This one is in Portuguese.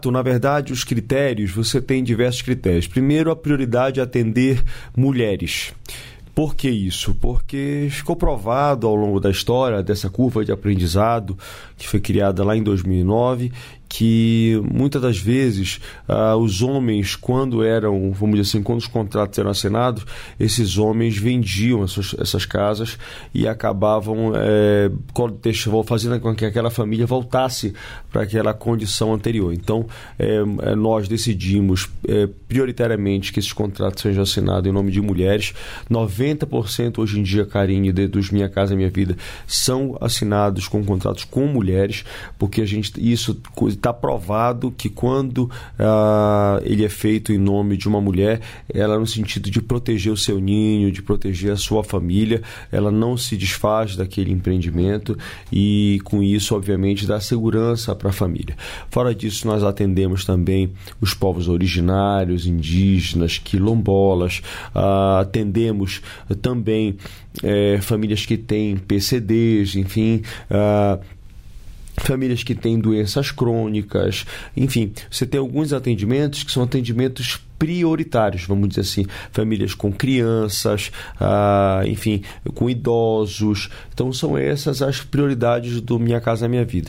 Na verdade, os critérios, você tem diversos critérios. Primeiro, a prioridade é atender mulheres. Por que isso? Porque ficou provado ao longo da história dessa curva de aprendizado, que foi criada lá em 2009, que muitas das vezes os homens, quando eram, vamos dizer assim, quando os contratos eram assinados, esses homens vendiam essas casas e acabavam fazendo com que aquela família voltasse para aquela condição anterior. Então, nós decidimos prioritariamente que esses contratos sejam assinados em nome de mulheres. 90% hoje em dia, Karine, dos Minha Casa Minha Vida, são assinados com contratos com mulheres, porque isso está provado que quando ele é feito em nome de uma mulher, ela no sentido de proteger o seu ninho, de proteger a sua família, ela não se desfaz daquele empreendimento e com isso, obviamente, dá segurança para a família. Fora disso, nós atendemos também os povos originários, indígenas, quilombolas, atendemos também famílias que têm PCDs, enfim, famílias que têm doenças crônicas, enfim, você tem alguns atendimentos que são atendimentos prioritários, vamos dizer assim, famílias com crianças, enfim, com idosos. Então são essas as prioridades do Minha Casa Minha Vida.